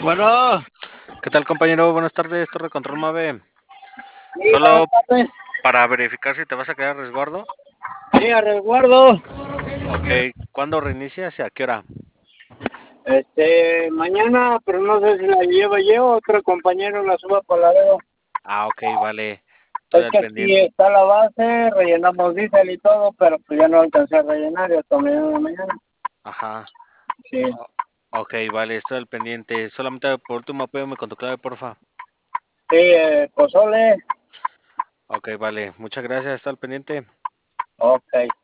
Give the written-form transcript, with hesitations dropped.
Bueno, ¿Qué tal, compañero? Buenas tardes, Torre Control Mave. sí, buenas Solo tardes. para verificar si te vas a quedar a resguardo. Sí, a resguardo. Ok, ¿cuándo reinicias y a qué hora? Mañana, pero no sé si la llevo yo o otro compañero la suba por la dedo. Ah, ok, vale. Estoy Es al que aquí pendiente. está la base, rellenamos diésel y todo, pero pues ya no alcancé a rellenar, ya tomé en la mañana. Ajá. Sí, O- ok, vale, estoy al pendiente. Solamente por último, apóyame con tu clave, porfa. sí, pozole. Ok, vale. Muchas gracias, está al pendiente. Ok.